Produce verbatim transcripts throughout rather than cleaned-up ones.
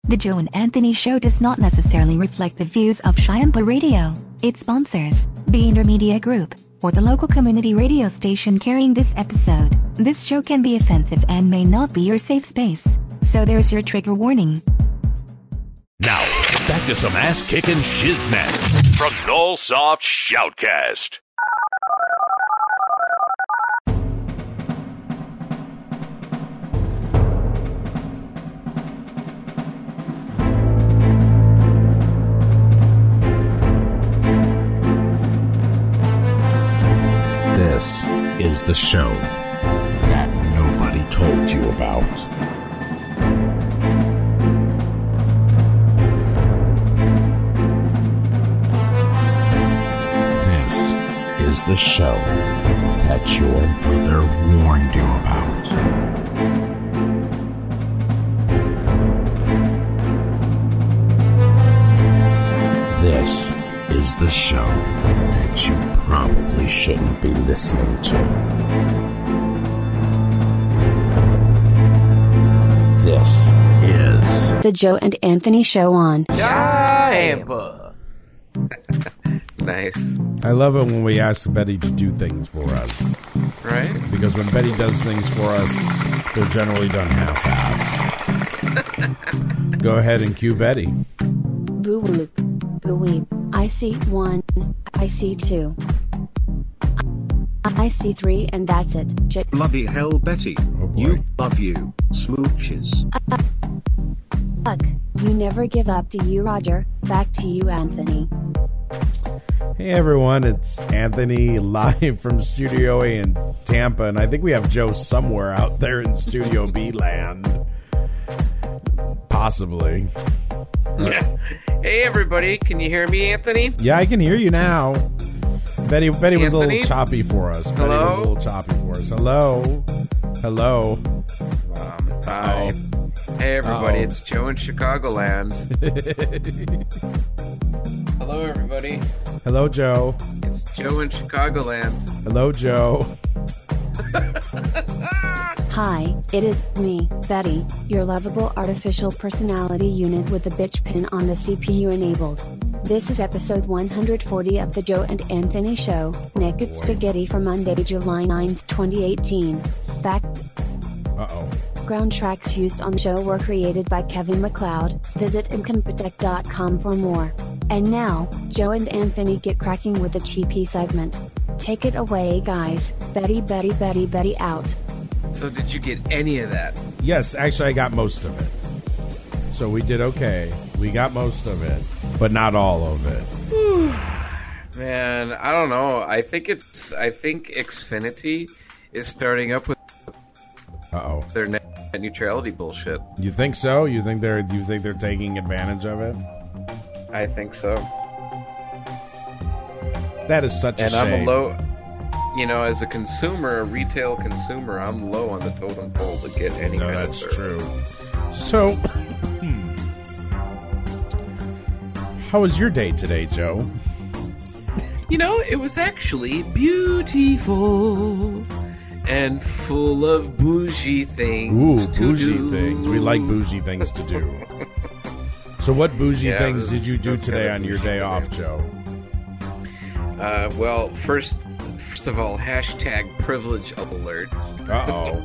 The Joe and Anthony Show does not necessarily reflect the views of Shiampa Radio, its sponsors, B Intermedia Group, or the local community radio station carrying this episode. This show can be offensive and may not be your safe space. So there's your trigger warning. Now, back to some ass-kicking shiznit from Nullsoft Shoutcast. This is the show that nobody told you about. This is the show that your mother warned you about. This is the show that you probably shouldn't be listening to. This is The Joe and Anthony Show on Shiampa. Nice. I love it when we ask Betty to do things for us. Right? Because when Betty does things for us, they're generally done half-ass. Go ahead and cue Betty. Boo Whoop, Boo Weep. I see one, I see two, I see three, and that's it. Shit. Bloody hell, Betty. Oh boy. You love you. Smooches. Uh, fuck. You never give up, do you, Roger? Back to you, Anthony. Hey everyone, it's Anthony live from Studio A in Tampa, and I think we have Joe somewhere out there in Studio B land. Possibly. Yeah. Hey everybody, can you hear me, Anthony? Yeah, I can hear you now. Betty Betty was Anthony? a little choppy for us. Betty Hello? was a little choppy for us. Hello? Hello? Um, hi. Hey everybody, Uh-oh. it's Joe in Chicagoland. Hello everybody, Hello, Joe. it's Joe in Chicagoland. Hello, Joe. Hi, it is me, Betty, your lovable artificial personality unit with the bitch pin on the C P U enabled. This is episode one hundred forty of The Joe and Anthony Show, Naked Spaghetti for Monday, July ninth, twenty eighteen. Fact. Uh-oh. Background tracks used on the show were created by Kevin MacLeod. Visit incompetech dot com for more. And now, Joe and Anthony get cracking with the T P segment. Take it away, guys. Betty, Betty, Betty, Betty out. So did you get any of that? Yes, actually, I got most of it. So we did okay. We got most of it, but not all of it. Man, I don't know. I think it's. I think Xfinity is starting up with Uh-oh. their net neutrality bullshit. You think so? You think they're you think they're taking advantage of it? I think so. That is such And a shame. I'm a low, you know, as a consumer, a retail consumer, I'm low on the totem pole to get any No, kind that's of service. true. So, how was your day today, Joe? You know, it was actually beautiful and full of bougie things Ooh, to bougie do. things. We like bougie things to do. So what bougie Yeah, it things was- did you it do was today kinda on your bougie day today. off, Joe? Uh, well, first, first of all, hashtag privilege alert. Uh-oh.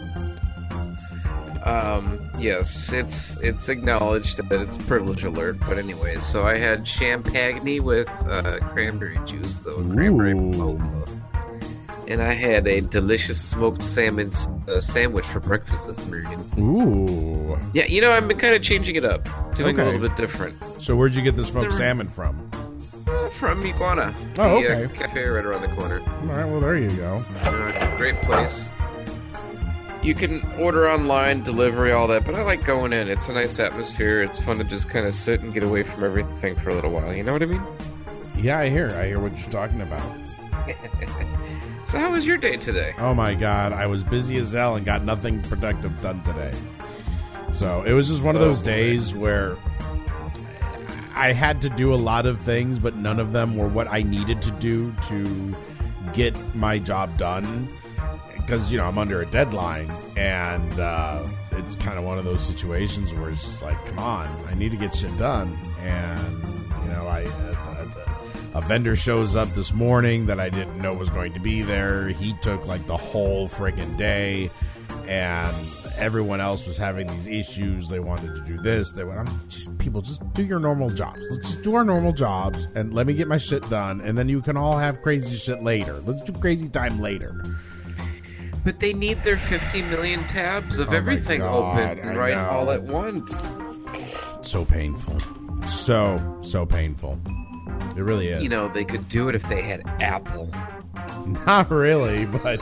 Um, yes, it's it's acknowledged that it's privilege alert, but anyways, so I had champagne with uh, cranberry juice, so cranberry Ooh. mocha. And I had a delicious smoked salmon uh, sandwich for breakfast this morning. Ooh. Yeah, you know, I've been kind of changing it up, doing Okay. a little bit different. So where'd you get the smoked The- salmon from? Uh, from Iguana, Oh, the okay. uh, cafe right around the corner. All right, well, there you go. Uh, great place. You can order online, delivery, all that, but I like going in. It's a nice atmosphere. It's fun to just kind of sit and get away from everything for a little while. You know what I mean? Yeah, I hear. I hear what you're talking about. So how was your day today? Oh my God, I was busy as hell and got nothing productive done today. So it was just one of Oh, those boy. days where I had to do a lot of things, but none of them were what I needed to do to get my job done. because, you know, I'm under a deadline, and uh, it's kind of one of those situations where it's just like, come on, I need to get shit done. And, you know, I uh, a vendor shows up this morning that I didn't know was going to be there. He took, like, the whole friggin' day, and everyone else was having these issues. They wanted to do this. They went, I'm just, people, just do your normal jobs. Let's just do our normal jobs, and let me get my shit done, and then you can all have crazy shit later. Let's do crazy time later. But they need their fifty million tabs of Oh everything God, open I right know. all at once. So painful. So, so painful. It really is. You know, they could do it if they had Apple. Not really, but...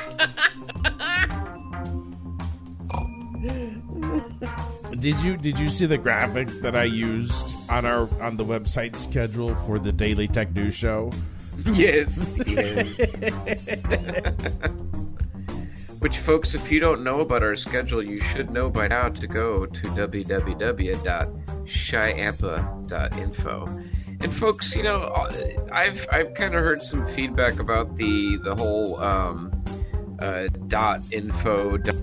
Did you did you see the graphic that I used on our on the website schedule for the Daily Tech News Show? Yes, yes. Which, folks, if you don't know about our schedule, you should know by now to go to w w w dot shyampa dot info. And folks, you know, I've I've kind of heard some feedback about the the whole um, uh, dot info dot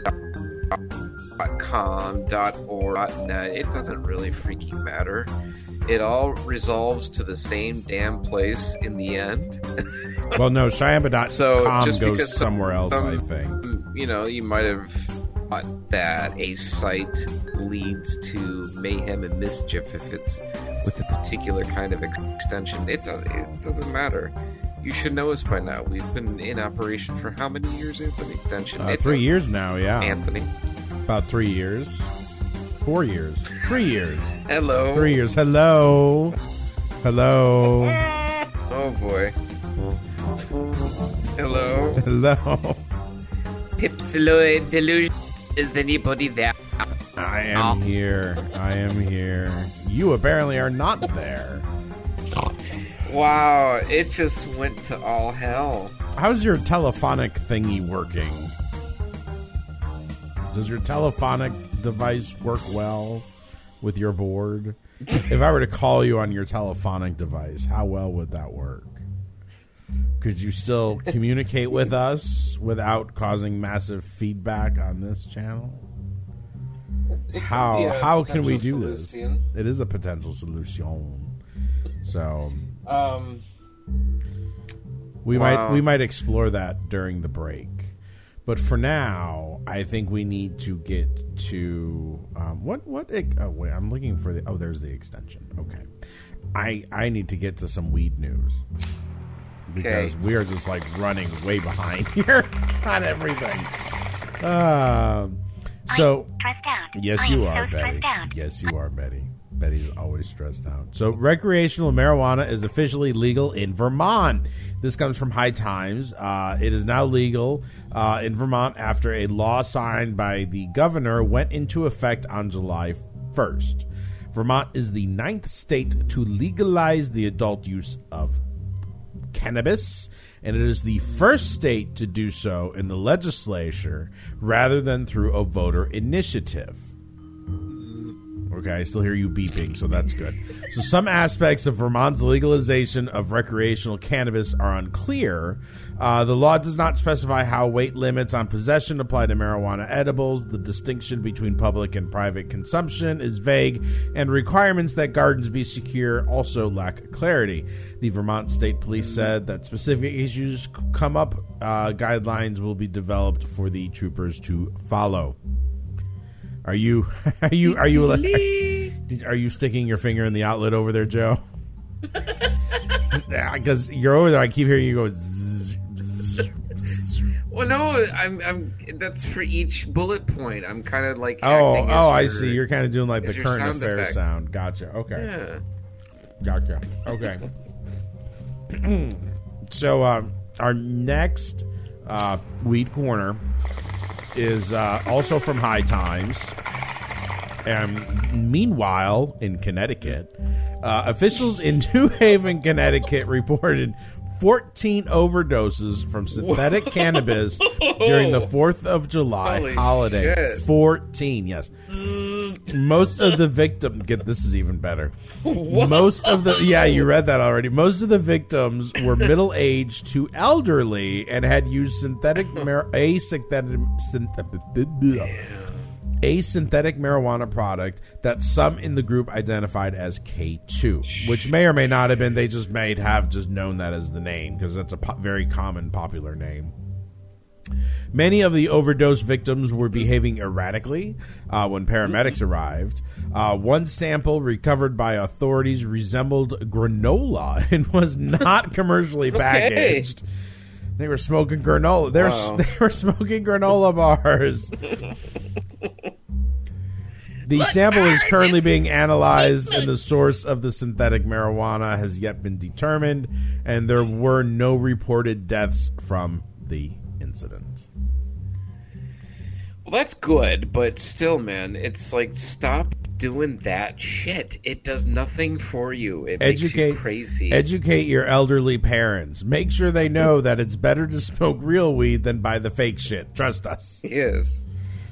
com dot org dot net. It doesn't really freaking matter. It all resolves to the same damn place in the end. Well, no, shyampa dot com So just goes because somewhere else, some- I think. You know, you might have thought that a site leads to mayhem and mischief if it's with a particular kind of extension. It doesn't. It doesn't matter. You should know us by now. We've been in operation for how many years, Anthony? Extension. Uh, It three doesn't- years now, yeah. Anthony. About three years. Four years. Three years. Hello. Three years. Hello. Hello. Oh boy. Hello. Hello. Pipsiloid delusion. Is anybody there? I am here. I am here. You apparently are not there. Wow, it just went to all hell. How's your telephonic thingy working? Does your telephonic device work well with your board? If I were to call you on your telephonic device, how well would that work? Could you still communicate with us without causing massive feedback on this channel? How how can we do this? It is a potential solution. So Um, we Wow. might we might explore that during the break. But for now, I think we need to get to um, what what oh wait, I'm looking for the oh there's the extension. Okay. I I need to get to some weed news. Because Okay. we are just like running way behind here on everything. Um so Stressed out. yes, I you am are, so Betty. stressed out. Yes, you are, Betty. Betty's always stressed out. So, recreational marijuana is officially legal in Vermont. This comes from High Times. Uh, it is now legal uh, in Vermont after a law signed by the governor went into effect on July first. Vermont is the ninth state to legalize the adult use of cannabis, and it is the first state to do so in the legislature rather than through a voter initiative. Okay, I still hear you beeping, so that's good. So some aspects of Vermont's legalization of recreational cannabis are unclear. Uh, the law does not specify how weight limits on possession apply to marijuana edibles. The distinction between public and private consumption is vague, and requirements that gardens be secure also lack clarity. The Vermont State Police said that specific issues come up. Uh, guidelines will be developed for the troopers to follow. Are you are you are you are you sticking your finger in the outlet over there, Joe? Yeah, because you're over there. I keep hearing you go. Zzz, zzz, zzz. well, no, I'm, I'm. That's for each bullet point. I'm kind of like. Oh, acting as oh, I your- see. You're kind of doing like the as your current sound affair effect. sound. Gotcha. Okay. Yeah. Gotcha. Okay. So uh, our next uh, weed corner is uh, also from High Times. And meanwhile, in Connecticut, uh, officials in New Haven, Connecticut, reported fourteen overdoses from synthetic cannabis during the fourth of July Holy holiday. shit. fourteen, yes. Most most of the victims get this is even better. What? Most of the yeah, you read that already. Most of the victims were middle aged to elderly and had used synthetic mar- a synthetic a synthetic marijuana product that some in the group identified as K two, which may or may not have been. They just may have just known that as the name because that's a po- very common popular name. Many of the overdose victims were behaving erratically uh, when paramedics arrived. Uh, one sample recovered by authorities resembled granola and was not commercially packaged. Okay. They were smoking granola. They were, wow. they were smoking granola bars. The sample is currently being analyzed, and the source of the synthetic marijuana has yet been determined, and there were no reported deaths from the incident. Well, that's good, but still, man, it's like, stop doing that shit. It does nothing for you. It educate, makes you crazy. Educate your elderly parents. Make sure they know that it's better to smoke real weed than buy the fake shit. Trust us. Yes.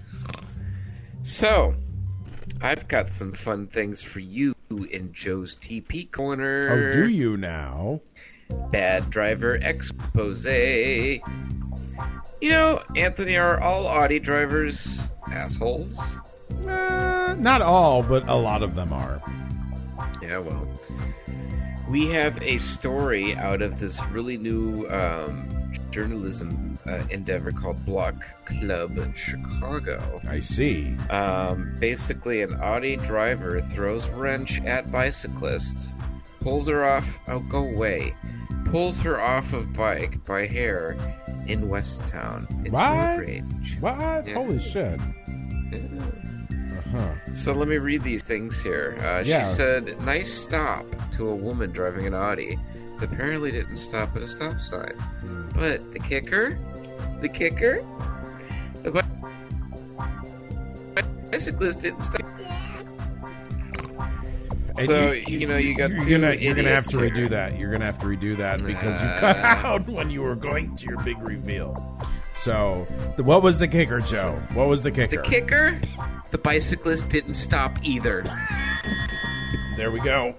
So, I've got some fun things for you in Joe's T P Corner. Oh, do you now? Bad driver expose. You know, Anthony, are all Audi drivers assholes? Uh, not all, but a lot of them are. Yeah, well, we have a story out of this really new um, journalism uh, endeavor called Block Club in Chicago. I see. Um, basically, an Audi driver throws wrench at bicyclists, pulls her off. Oh, go away. Pulls her off of bike by hair in Westtown. It's road rage. What? Yeah. Holy shit. Yeah. Uh-huh. So let me read these things here. Uh, yeah. She said, "Nice stop" to a woman driving an Audi that apparently didn't stop at a stop sign. Mm. But the kicker? The kicker? The bicyclist didn't stop. And so, you, you know, you got you're two gonna, You're going to have to here. redo that. You're going to have to redo that because you cut out when you were going to your big reveal. So, the, what was the kicker, Joe? What was the kicker? The kicker? The bicyclist didn't stop either. There we go.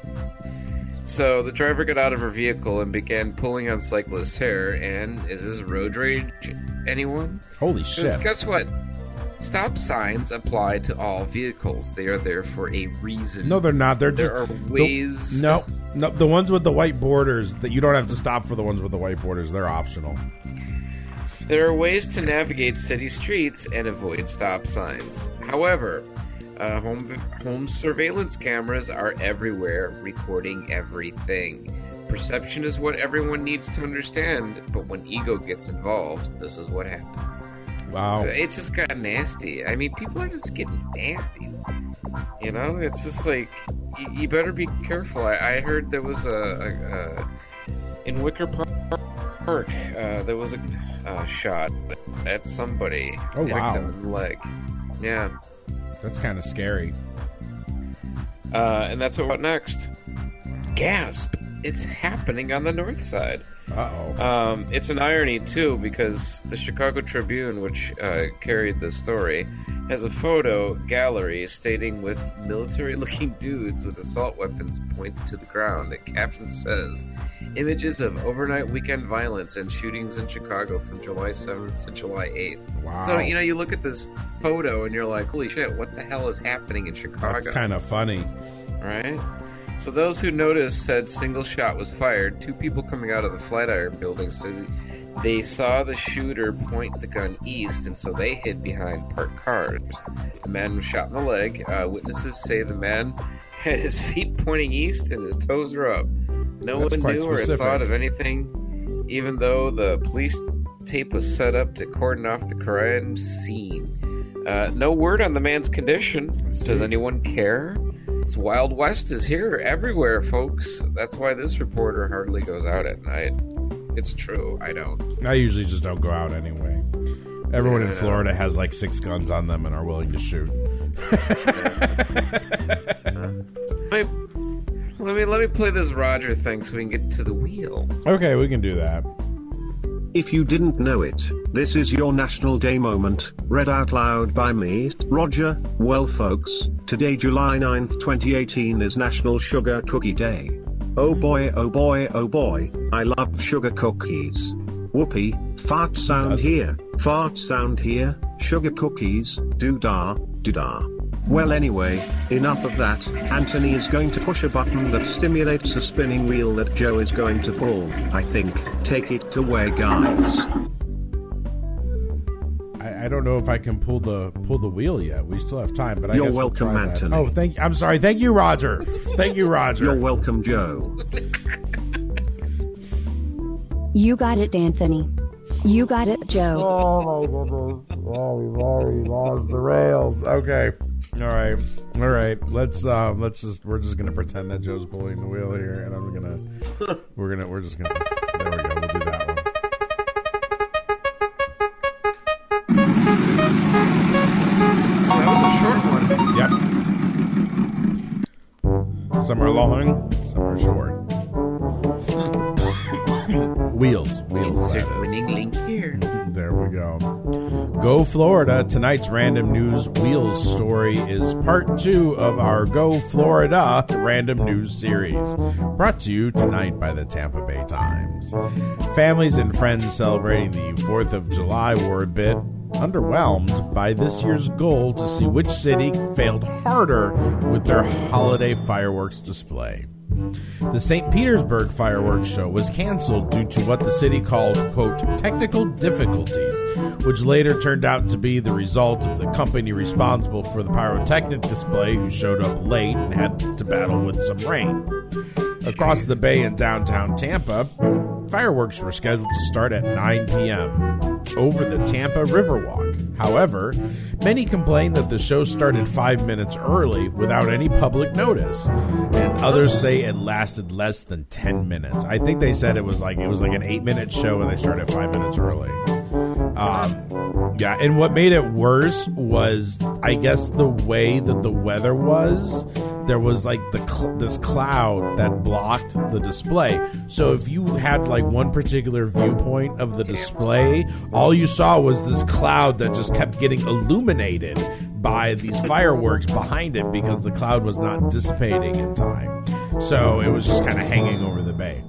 So, the driver got out of her vehicle and began pulling on cyclist's hair. And is this road rage, anyone? Holy shit. Guess what? Stop signs apply to all vehicles. They are there for a reason. No, they're not. They're there just, are ways. The, no, no, the ones with the white borders that you don't have to stop for. The ones with the white borders, they're optional. There are ways to navigate city streets and avoid stop signs. However, uh, home home surveillance cameras are everywhere, recording everything. Perception is what everyone needs to understand, but when ego gets involved, this is what happens. Wow. It just got nasty. I mean, people are just getting nasty. You know, it's just like, you, you better be careful. I, I heard there was a, a, a in Wicker Park, uh, there was a uh, shot at somebody. Oh, wow. In the leg. Yeah. That's kind of scary. Uh, and that's what about next. Gasp. It's happening on the north side. Uh-oh. Um, it's an irony, too, because the Chicago Tribune, which uh, carried this story, has a photo gallery stating with military-looking dudes with assault weapons pointed to the ground. The caption says, "Images of overnight weekend violence and shootings in Chicago from July seventh to July eighth. Wow. So, you know, you look at this photo and you're like, holy shit, what the hell is happening in Chicago? That's kind of funny. Right? So those who noticed said single shot was fired. Two people coming out of the Flatiron building said they saw the shooter point the gun east, and so they hid behind parked cars. The man was shot in the leg. Uh, witnesses say the man had his feet pointing east and his toes were up. No That's one knew specific. or thought of anything, even though the police tape was set up to cordon off the crime scene. Uh, no word on the man's condition. Does anyone care? It's Wild West is here everywhere, folks. That's why this reporter hardly goes out at night. It's true. I don't. I usually just don't go out anyway. Everyone Yeah, in Florida has like six guns on them and are willing to shoot. Wait, let me let me play this Roger thing so we can get to the wheel. Okay, we can do that. If you didn't know it, this is your National Day moment, read out loud by me, Roger. Well folks, today July ninth twenty eighteen is National Sugar Cookie Day. Oh boy, oh boy, oh boy, I love sugar cookies. Whoopee, fart sound here, fart sound here, sugar cookies, doo-dah, doo-dah. Well anyway, enough of that. Anthony is going to push a button that stimulates a spinning wheel that Joe is going to pull, I think. Take it away, guys. I, I don't know if I can pull the pull the wheel yet. We still have time, but I You're guess welcome, we'll try Anthony. that. Oh, thank I'm sorry. Thank you, Roger. Thank you, Roger. You're welcome, Joe. You got it, Anthony. You got it, Joe. Oh my goodness. Oh, we've already lost the rails. Okay. All right. All right. Let's um let's just we're just gonna pretend that Joe's pulling the wheel here, and I'm gonna we're gonna we're just gonna there we go, we'll do that one. That was a short one. Yep. Some are long, some are short. Wheels. Wheels. Insert winning link here. There we go. Go Florida. Tonight's random news wheels story is part two of our Go Florida random news series, brought to you tonight by the Tampa Bay Times. Families and friends celebrating the fourth of July were a bit underwhelmed by this year's goal to see which city failed harder with their holiday fireworks display. The Saint Petersburg fireworks show was canceled due to what the city called, quote, technical difficulties, which later turned out to be the result of the company responsible for the pyrotechnic display who showed up late and had to battle with some rain. Across the bay in downtown Tampa, fireworks were scheduled to start at nine p.m. over the Tampa Riverwalk. However, many complained that the show started five minutes early without any public notice, and others say it lasted less than ten minutes. I think they said it was like it was like an eight-minute show and they started five minutes early. Um, yeah, and what made it worse was, I guess, the way that the weather was. There was like the cl- this cloud that blocked the display. So if you had like one particular viewpoint of the display, all you saw was this cloud that just kept getting illuminated by these fireworks behind it because the cloud was not dissipating in time. So it was just kind of hanging over the bay.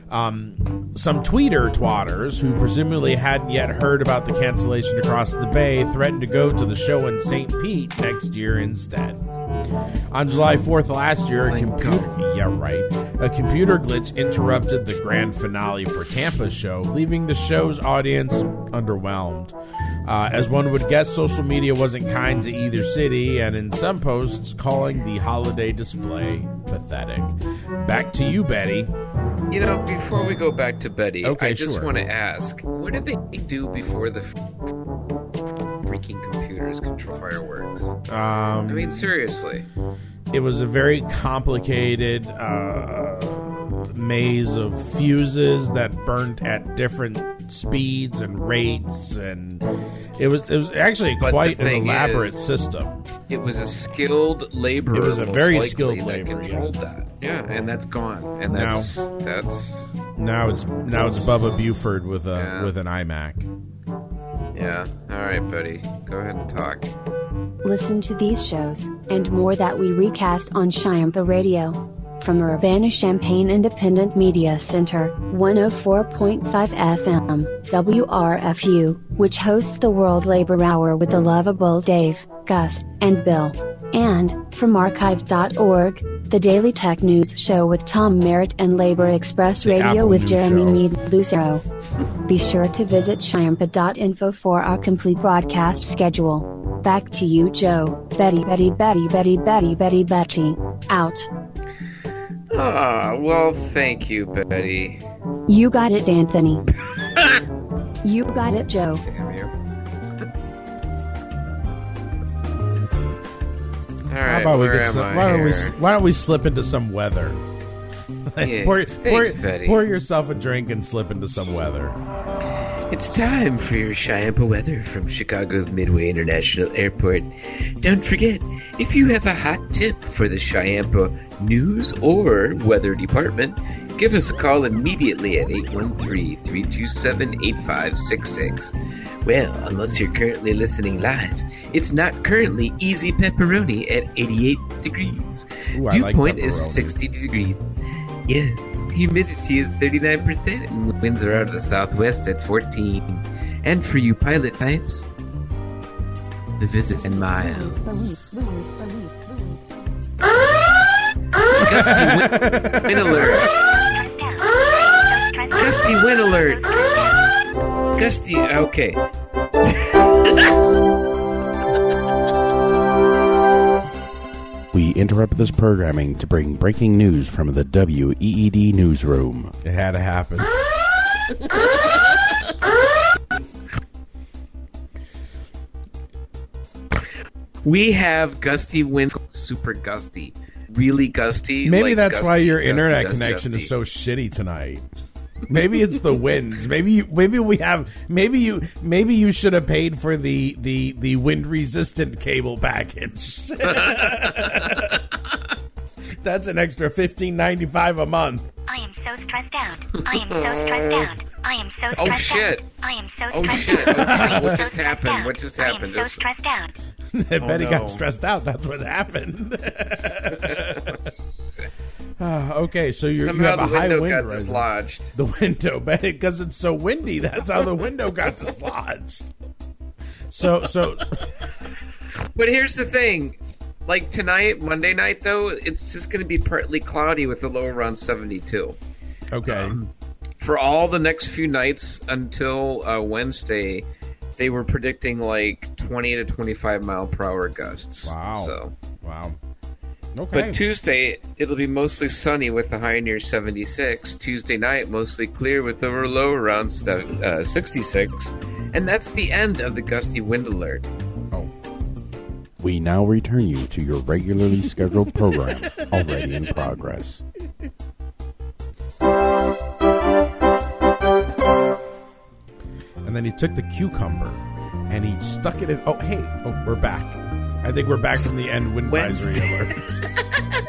Um, some tweeter twatters who presumably hadn't yet heard about the cancellation across the bay threatened to go to the show in Saint Pete next year instead. On July fourth last year, a computer, yeah, right, a computer glitch interrupted the grand finale for Tampa's show, leaving the show's audience underwhelmed. Uh, as one would guess, social media wasn't kind to either city, and in some posts, calling the holiday display pathetic. Back to you, Betty. You know, before we go back to Betty, okay, I just sure. want to ask, what did they do before the freaking computers control fireworks? Um, I mean, seriously. It was a very complicated uh, maze of fuses that burnt at different speeds and rates, and it was it was actually But quite the an thing elaborate is, system. It was a skilled laborer. It was a most very likely, skilled that laborer, controlled yeah. that. Yeah, and that's gone. And that's that's Now it's now it's Bubba Buford with a Yeah. with an iMac. yeah. All right, buddy, go ahead and talk. Listen to these shows, and more that we recast on Shyampa Radio. From Urbana-Champaign Independent Media Center, one oh four point five F M, W R F U, which hosts the World Labor Hour with the lovable Dave, Gus, and Bill. And, from archive dot org, the Daily Tech News Show with Tom Merritt and Labor Express The Radio Apple with News Jeremy Show. Mead Lucero. Be sure to visit Shyampa dot info for our complete broadcast schedule. Back to you, Joe. Betty, Betty, Betty, Betty, Betty, Betty, Betty. Out. Ah, well, thank you, Betty. You got it, Anthony. You got it, Joe. Damn you. All right, How about we where get am some, I why don't we here? why don't we slip into some weather? Yeah, pour, thanks, pour, Betty. pour yourself a drink and slip into some weather. It's time for your Chiampa weather from Chicago's Midway International Airport. Don't forget, if you have a hot tip for the Chiampa News or Weather Department, give us a call immediately at eight one three, three two seven, eight five six six. Well, unless you're currently listening live, it's not currently easy pepperoni at eighty-eight degrees. Ooh, I Dew like point is pepperoni. sixty degrees. Yes, humidity is thirty-nine percent and winds are out of the southwest at fourteen. And for you pilot types, the visit in miles. Gusty wind, wind alert. Gusty wind alert. Gusty, okay. We interrupt this programming to bring breaking news from the W E E D newsroom. It had to happen. We have gusty wind, super gusty, really gusty. Maybe like that's gusty, why your gusty, internet gusty, connection gusty. is so shitty tonight. Maybe it's the winds. Maybe you, maybe we have maybe you maybe you should have paid for the the the wind resistant cable package. That's an extra fifteen ninety five a month. I am so stressed out. I am so stressed out. I am so stressed Oh out. shit! I am so Oh stressed shit! out. Oh I shit! am What so just stressed happened? out. What just I am happened? so This- stressed out. I bet he no. got stressed out. That's what happened. Ah, okay, so you're, you Somehow have a the high window wind got rising. dislodged. The window, because it's so windy. That's how the window got dislodged. So, so But here's the thing. Like tonight, Monday night, though, it's just going to be partly cloudy with a low around seventy-two. okay. For all the next few nights until uh, Wednesday, they were predicting like twenty to twenty-five mile per hour gusts. Wow. So, Wow. Okay. but Tuesday, it'll be mostly sunny with a high near seventy-six. Tuesday night, mostly clear with a low around seven, uh, sixty-six. And that's the end of the gusty wind alert. oh. We now return you to your regularly scheduled program, already in progress. And then he took the cucumber and he stuck it in. Oh, hey. Oh, we're back. I think we're back from the end wind advisory alerts.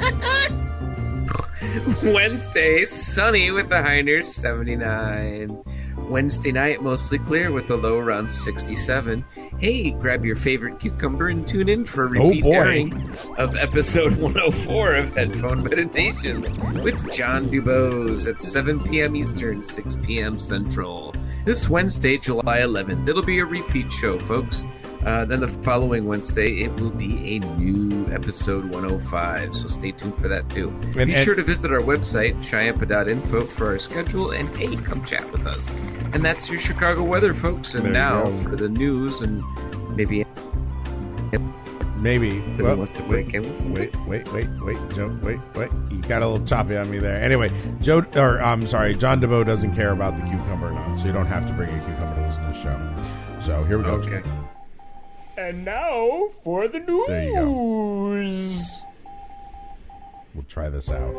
Wednesday, sunny with a high near seventy-nine. Wednesday night, mostly clear with a low around sixty-seven. Hey, grab your favorite cucumber and tune in for a repeat boy. airing of episode one oh four of Headphone Meditations with John Dubose at seven p.m. Eastern, six p.m. Central. This Wednesday, July eleventh. It'll be a repeat show, folks. Uh, then the following Wednesday, it will be a new episode one oh five, so stay tuned for that too. And- Be and- sure to visit our website, chiampa dot info, for our schedule, and hey, come chat with us. And that's your Chicago weather, folks. And There you now go. for the news, and maybe Maybe. Anthony Well, wants to break in with something. Wait, wait, wait, wait, Joe, wait, wait. You got a little choppy on me there. Anyway, Joe, or I'm sorry, John DeVoe doesn't care about the cucumber now, so you don't have to bring a cucumber to listen to the show. So here we go. Okay. And now for the news. There you go. We'll try this out.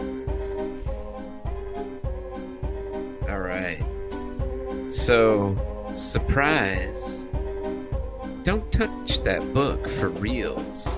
All right. So, surprise. Don't touch that book for reals.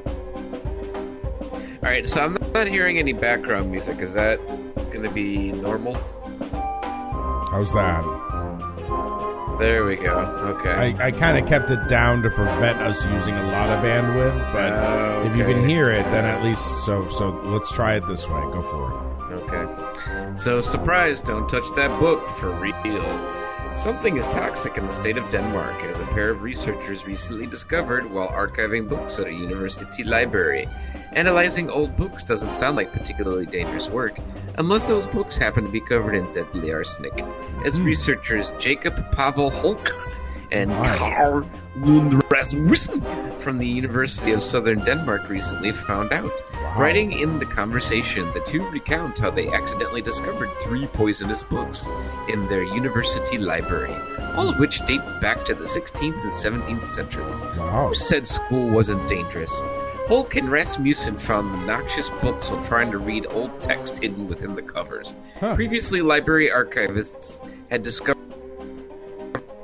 All right, so I'm not hearing any background music. Is that going to be normal? How's that? There we go. Okay. I, I kind of kept it down to prevent us using a lot of bandwidth, but Oh, if you can okay. hear it, then at least so. So let's try it this way. Go for it. Okay. So, surprise, don't touch that book for reals. Something is toxic in the state of Denmark, as a pair of researchers recently discovered while archiving books at a university library. Analyzing old books doesn't sound like particularly dangerous work, unless those books happen to be covered in deadly arsenic, as researchers Jacob Pavel Holk and Carl Lund Rasmussen from the University of Southern Denmark recently found out. Writing in the conversation, the two recount how they accidentally discovered three poisonous books in their university library, all of which date back to the sixteenth and seventeenth centuries. Wow. Who said school wasn't dangerous? Holk and Rasmussen found the noxious books while trying to read old text hidden within the covers. Huh. Previously, library archivists had discovered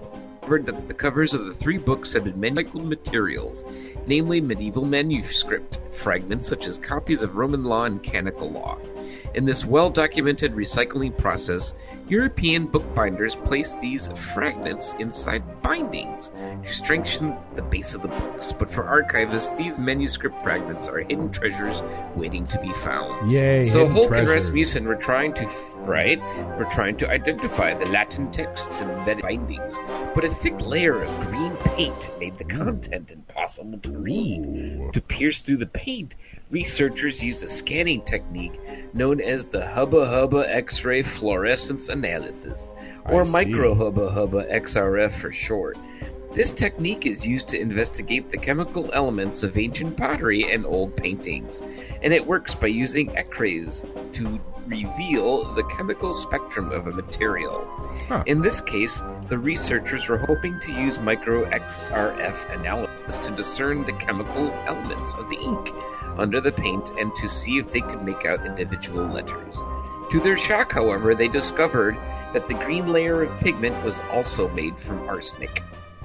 discovered that the covers of the three books had been recycled materials, namely medieval manuscript fragments such as copies of Roman law and canonical law. In this well-documented recycling process, European bookbinders placed these fragments inside bindings to strengthen the base of the books. But for archivists, these manuscript fragments are hidden treasures waiting to be found. Yay! So hidden Hulk treasures. and Rasmussen were trying to, right? Were trying to identify the Latin texts and embedded bindings, but a thick layer of green paint made the content impossible to read. Ooh. To pierce through the paint, researchers used a scanning technique known as the Hubba Hubba X-ray fluorescence analysis, or I see. Micro Hubba Hubba X R F for short. This technique is used to investigate the chemical elements of ancient pottery and old paintings, and it works by using X-rays to reveal the chemical spectrum of a material. Huh. In this case, the researchers were hoping to use micro X R F analysis to discern the chemical elements of the ink under the paint and to see if they could make out individual letters. To their shock, however, they discovered that the green layer of pigment was also made from arsenic.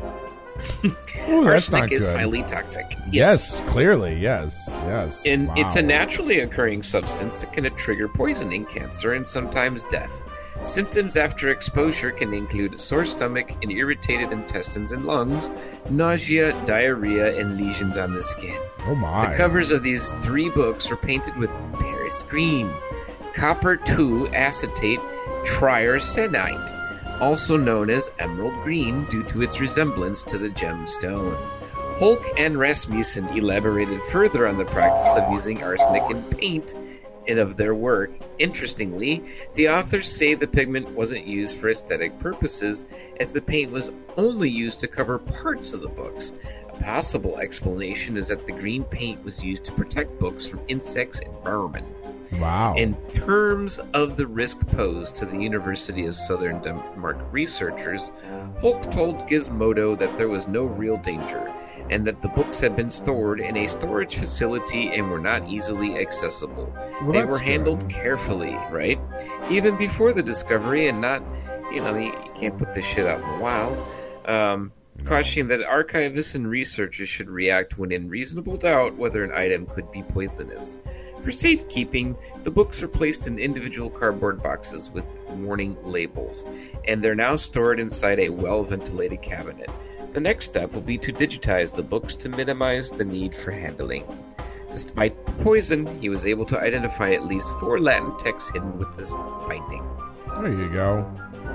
Ooh, that's Arsenic not is good. highly toxic. Yes, clearly, yes, yes. And Wow. it's a naturally occurring substance that can trigger poisoning, cancer, and sometimes death. Symptoms after exposure can include a sore stomach and irritated intestines and lungs, nausea, diarrhea, and lesions on the skin. Oh my! The covers of these three books were painted with Paris green, copper two acetate triarsenite, also known as emerald green due to its resemblance to the gemstone. Hulk and Rasmussen elaborated further on the practice of using arsenic in paint and of their work. Interestingly, the authors say the pigment wasn't used for aesthetic purposes, as the paint was only used to cover parts of the books. A possible explanation is that the green paint was used to protect books from insects and vermin. Wow. In terms of the risk posed to the University of Southern Denmark researchers, Hulk told Gizmodo that there was no real danger, and that the books had been stored in a storage facility and were not easily accessible. Well, they that's were handled good. carefully, right? Even before the discovery, and not, you know, you can't put this shit out in the wild. Um, cautioning that archivists and researchers should react when in reasonable doubt whether an item could be poisonous. For safekeeping, the books are placed in individual cardboard boxes with warning labels, and they're now stored inside a well-ventilated cabinet. The next step will be to digitize the books to minimize the need for handling. Despite the poison, he was able to identify at least four Latin texts hidden with this binding. There you go.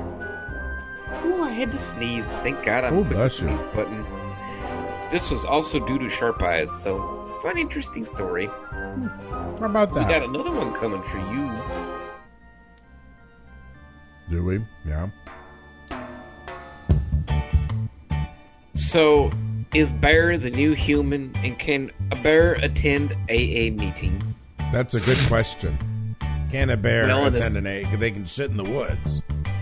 Ooh, I had to sneeze. Thank God I'm Oh, putting bless the you. mute button. This was also due to sharp eyes, so fun, interesting story. How about We that? got another one coming for you. Do we? Yeah. So, is bear the new human, and can a bear attend A A meeting? That's a good question. Can a bear Well, it attend is- an egg? They can sit in the woods.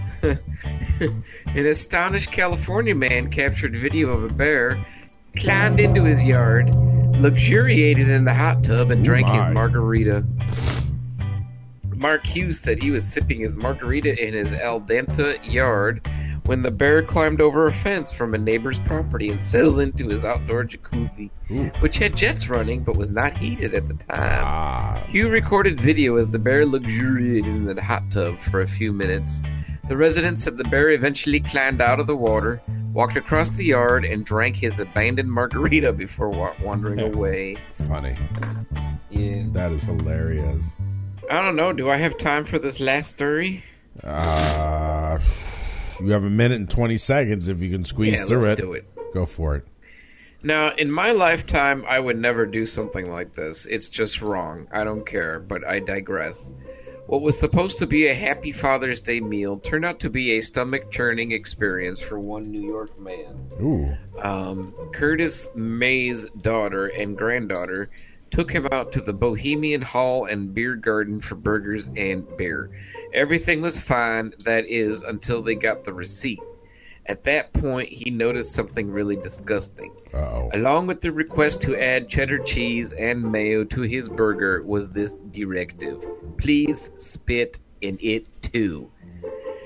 An astonished California man captured video of a bear, climbed into his yard, luxuriated in the hot tub, and Oh drank my. his margarita. Mark Hughes said he was sipping his margarita in his al dente yard when the bear climbed over a fence from a neighbor's property and settled into his outdoor jacuzzi, Ooh. which had jets running but was not heated at the time. Ah. Hugh recorded video as the bear luxuriated in the hot tub for a few minutes. The resident said the bear eventually climbed out of the water, walked across the yard, and drank his abandoned margarita before wa- wandering away. Funny. Yeah. That is hilarious. I don't know. Do I have time for this last story? Uh, you have a minute and twenty seconds if you can squeeze Yeah, through let's it. do it. Go for it. Now, in my lifetime, I would never do something like this. It's just wrong. I don't care, but I digress. What was supposed to be a happy Father's Day meal turned out to be a stomach-churning experience for one New York man. Ooh. Um, Curtis May's daughter and granddaughter took him out to the Bohemian Hall and Beer Garden for burgers and beer. Everything was fine, that is, until they got the receipt. At that point, he noticed something really disgusting. Uh-oh. Along with the request to add cheddar cheese and mayo to his burger was this directive: please spit in it too.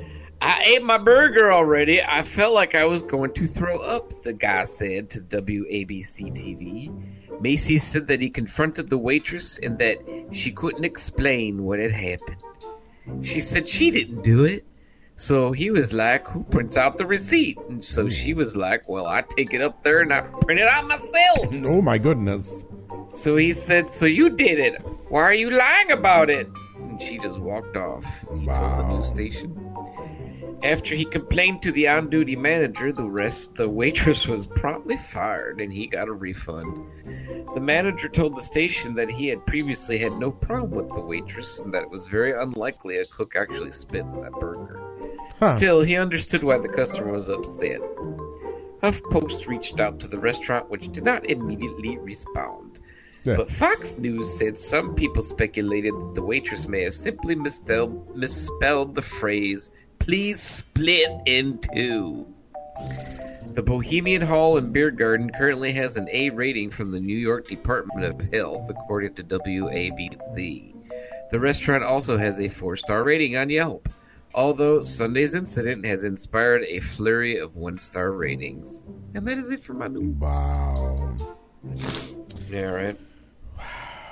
I ate my burger already. I felt like I was going to throw up, the guy said to W A B C T V. Macy said that he confronted the waitress and that she couldn't explain what had happened. She said she didn't do it. So he was like, who prints out the receipt? And so she was like, well, I take it up there and I print it out myself. Oh, my goodness. So he said, so you did it. Why are you lying about it? And she just walked off. He wow. told the news station. After he complained to the on-duty manager, the rest, the waitress was promptly fired and he got a refund. The manager told the station that he had previously had no problem with the waitress and that it was very unlikely a cook actually spit in that burger. Huh. Still, he understood why the customer was upset. HuffPost reached out to the restaurant, which did not immediately respond. Yeah. But Fox News said some people speculated that the waitress may have simply misspelled, misspelled the phrase, please split in two. The Bohemian Hall and Beer Garden currently has an A rating from the New York Department of Health, according to W A B C. The restaurant also has a four-star rating on Yelp, although Sunday's incident has inspired a flurry of one-star ratings. And that is it for my news. Wow. Yeah, right? Wow.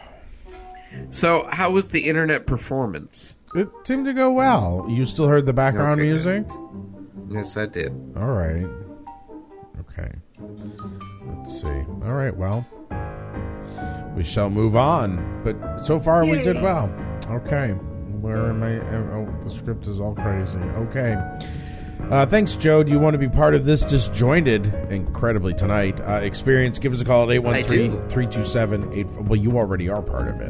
So, how was the internet performance? It seemed to go well. You still heard the background okay, music? Good. Yes, I did. All right. Okay. Let's see. All right, well, we shall move on. But so far, Yay. we did well. Okay. Where am I? Oh, the script is all crazy. Okay. Uh, thanks, Joe. Do you want to be part of this disjointed, incredibly tonight, uh, experience? Give us a call at eight one three, three two seven, eight four. Well, you already are part of it.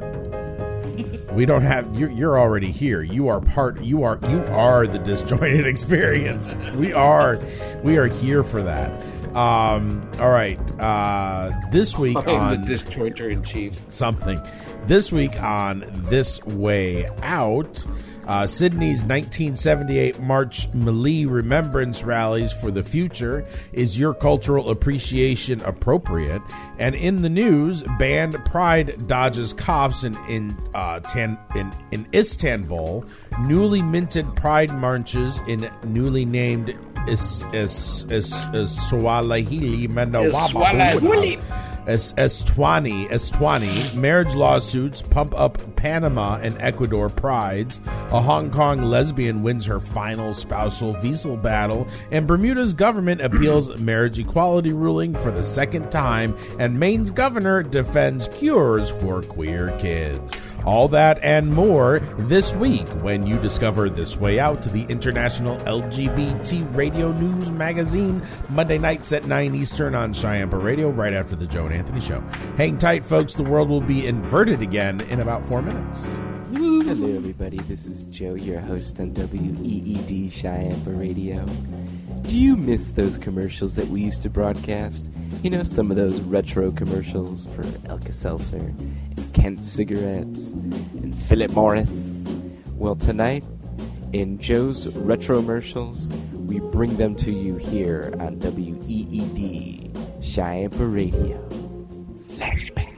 We don't have you're, you're already here. You are part. You are you are the disjointed experience. We are we are here for that. Um, all right. Uh, this week I'm on the disjointer in chief. Something. This week on This Way Out, uh, Sydney's nineteen seventy-eight March Melee Remembrance Rallies for the Future. Is your cultural appreciation appropriate? And in the news, band Pride dodges cops in in uh, tan, in, in Istanbul. Newly minted Pride marches in newly named Is is is is Swahili Manawama. Es, Estwani, Estwani, marriage lawsuits pump up Panama and Ecuador prides. A Hong Kong lesbian wins her final spousal visa battle, and Bermuda's government appeals marriage equality ruling for the second time, and Maine's governor defends cures for queer kids. All that and more this week when you discover This Way Out to the International L G B T Radio News Magazine, Monday nights at nine Eastern on Cheyenne Radio, right after the Joe and Anthony Show. Hang tight, folks. The world will be inverted again in about four minutes. Hello, everybody. This is Joe, your host on W E E D Cheyenne Radio. Do you miss those commercials that we used to broadcast? You know, some of those retro commercials for Alka-Seltzer and Kent cigarettes and Philip Morris. Well, tonight, in Joe's Retromercials, we bring them to you here on W E E D Cheyenne Radio. Flashback.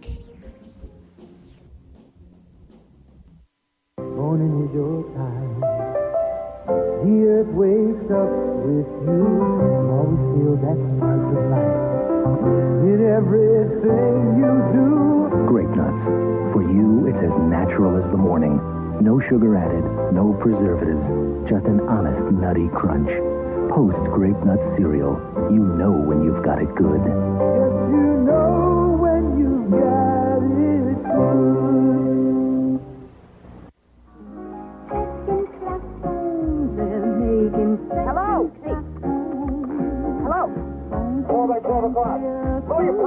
Morning is your time. The earth wakes up with you. Always feel that spark of life in everything you do. Grape Nuts. For you, it's as natural as the morning. No sugar added, no preservatives, just an honest nutty crunch. Post Grape Nuts cereal. You know when you've got it good. Yes, you know when you've got it good. Hello? Hey. Hello? Four by twelve o'clock. Blow your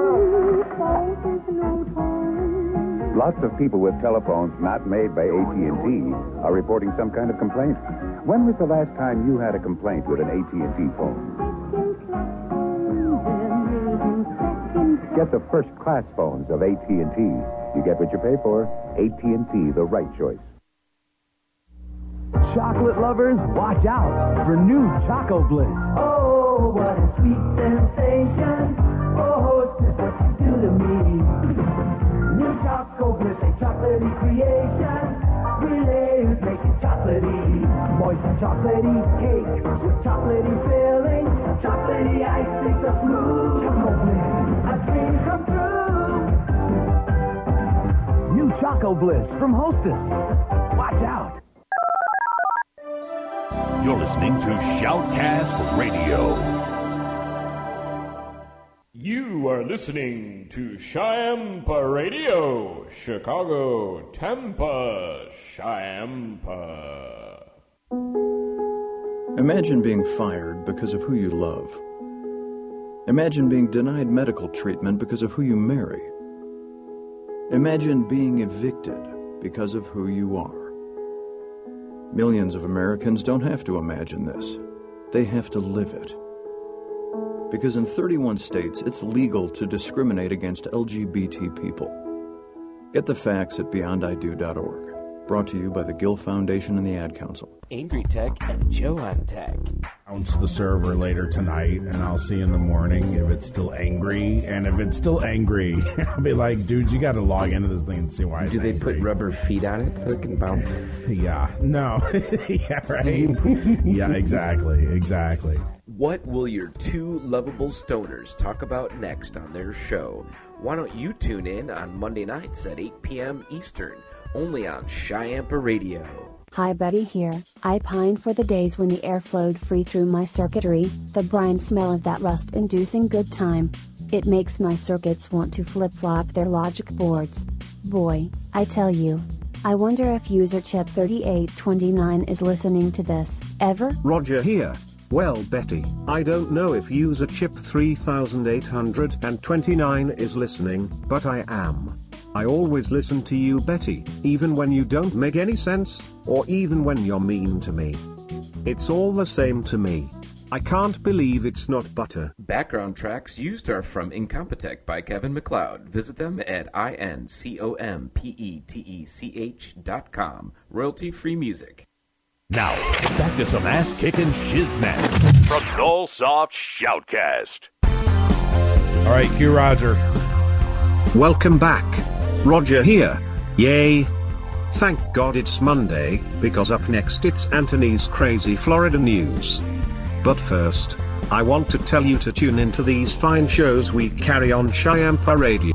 phone. Lots of people with telephones not made by A T and T are reporting some kind of complaint. When was the last time you had a complaint with an A T and T phone? Get the first-class phones of A T and T. You get what you pay for. A T and T, the right choice. Chocolate lovers, watch out for new Choco Bliss. Oh, what a sweet sensation. Oh, just what you do to me. New Choco Bliss, a chocolatey creation. Relays make it chocolatey. it's chocolatey cake with chocolatey filling, chocolatey icing so smooth. Choco Bliss, a dream come true. New Choco Bliss from Hostess. Watch out. You're listening to Shoutcast Radio. You are listening to Chiampa Radio, Chicago, Tampa, Chiampa. Imagine being fired because of who you love. Imagine being denied medical treatment because of who you marry. Imagine being evicted because of who you are. Millions of Americans don't have to imagine this. They have to live it. Because in thirty-one states, it's legal to discriminate against L G B T people. Get the facts at beyond I do dot org. Brought to you by the Gill Foundation and the Ad Council. Angry Tech and Joe on Tech. Bounce the server later tonight, and I'll see in the morning if it's still angry. And if it's still angry, I'll be like, dude, you got to log into this thing and see why it's Do they angry. put rubber feet on it so it can bounce? Yeah. No. Yeah, right? Yeah, exactly. Exactly. What will your two lovable stoners talk about next on their show? Why don't you tune in on Monday nights at eight p.m. Eastern, only on Chiampa Radio. Hi, Betty here. I pine for the days when the air flowed free through my circuitry, the brine smell of that rust-inducing good time. It makes my circuits want to flip-flop their logic boards. Boy, I tell you. I wonder if user chip thirty-eight twenty-nine is listening to this, ever? Roger here. Well, Betty, I don't know if user chip three eight two nine is listening, but I am. I always listen to you, Betty, even when you don't make any sense, or even when you're mean to me. It's all the same to me. I can't believe it's not butter. Background tracks used are from Incompetech by Kevin MacLeod. Visit them at I N C O M P E T E C H dot com. Royalty-free music. Now, back to some ass-kicking shiznat from Nullsoft Shoutcast. All right, Q Roger. Welcome back. Roger here. Yay. Thank God it's Monday, because up next it's Anthony's Crazy Florida News. But first, I want to tell you to tune into these fine shows we carry on Chiampa Radio.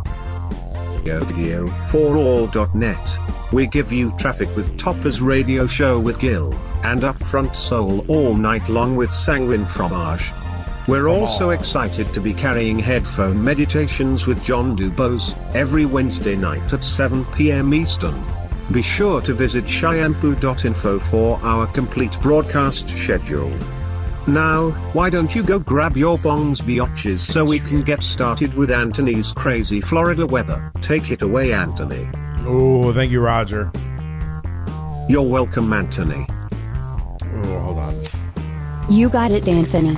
Radio for all dot net. We give you traffic with Topper's radio show with Gil, and Upfront Soul all night long with Sanguine Fromage. We're also excited to be carrying Headphone Meditations with John Dubose, every Wednesday night at seven p.m. Eastern. Be sure to visit chiampu dot info for our complete broadcast schedule. Now, why don't you go grab your bongs biatches so we can get started with Anthony's Crazy Florida weather. Take it away, Anthony. Oh, thank you, Roger. You're welcome, Anthony. Oh, hold on. You got it, Anthony.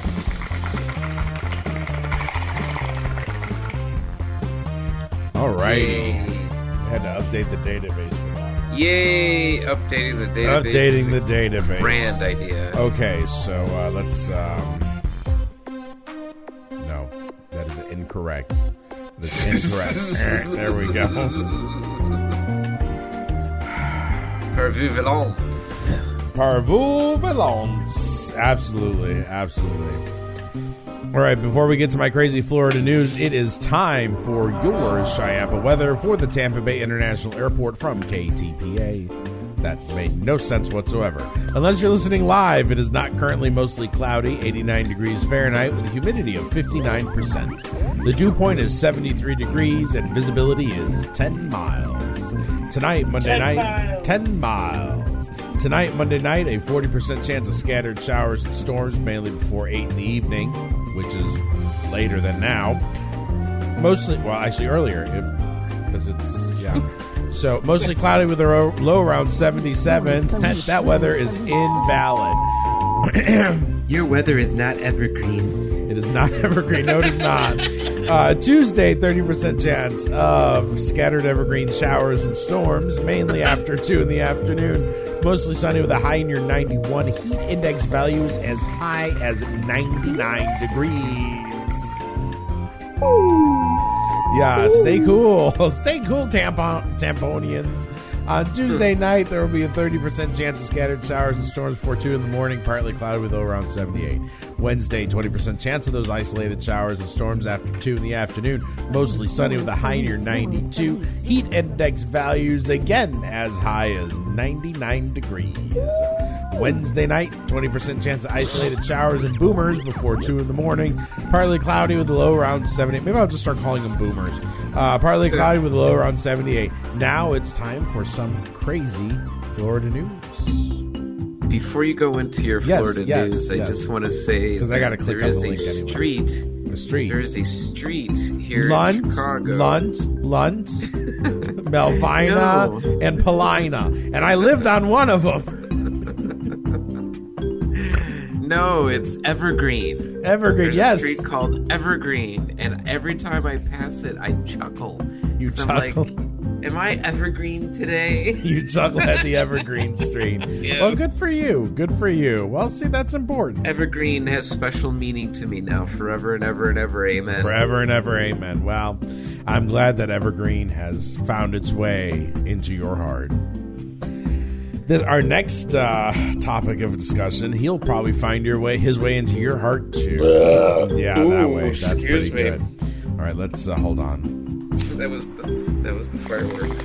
All right. Had to update the database for that. Yay! Updating the database. Updating the database. Grand idea. Okay, so uh, let's. Um... No, that is incorrect. That's incorrect. There we go. Parvu Valence. Parvu Valence. Absolutely, absolutely. All right, before we get to my crazy Florida news, it is time for your Chiampa weather for the Tampa Bay International Airport from K T P A. That made no sense whatsoever. Unless you're listening live, it is not currently mostly cloudy, eighty-nine degrees Fahrenheit, with a humidity of fifty-nine percent. The dew point is seventy-three degrees, and visibility is ten miles. Tonight, Monday ten night, miles. ten miles. Tonight, Monday night, a forty percent chance of scattered showers and storms, mainly before eight in the evening, which is later than now. Mostly, well, actually earlier, because it, it's, yeah. So, mostly cloudy with a low, low around seventy-seven. That, that weather is invalid. Your weather is not evergreen. It is not evergreen. No, it is not. Uh, Tuesday, thirty percent chance of scattered evergreen showers and storms, mainly after two in the afternoon. Mostly sunny with a high near ninety-one. Heat index values as high as ninety-nine degrees. Ooh. Yeah, stay cool. Stay cool, tampon, Tamponians. On Tuesday night, there will be a thirty percent chance of scattered showers and storms before two in the morning, partly cloudy with low around seventy-eight. Wednesday, twenty percent chance of those isolated showers and storms after two in the afternoon. Mostly sunny with a high near ninety-two. Heat index values again as high as ninety-nine degrees. Wednesday night, twenty percent chance of isolated showers and boomers before two in the morning. Partly cloudy with a low around seventy-eight. Maybe I'll just start calling them boomers. Uh, partly cloudy with a low around seventy-eight. Now it's time for some crazy Florida news. Before you go into your Yes, Florida yes, news, I yes. just want to say 'Cause I gotta click there on is the a link anyway. street. A street. There is a street here Lunt, in Chicago. Lunt, Lunt, Melvina, No. and Paulina. And I lived on one of them. No, it's Evergreen. Evergreen, There's yes. a street called Evergreen, and every time I pass it, I chuckle. You 'Cause I'm chuckle? like, am I Evergreen today? You chuckle at the Evergreen Street. Yes. Well, good for you. Good for you. Well, see, that's important. Evergreen has special meaning to me now, forever and ever and ever. Amen. Forever and ever, amen. Well, I'm glad that Evergreen has found its way into your heart. This, our next uh, topic of discussion, he'll probably find your way, his way into your heart too. So, yeah, that Ooh, way. That's excuse pretty me. good. All right, let's uh, hold on. That was the that was the fireworks.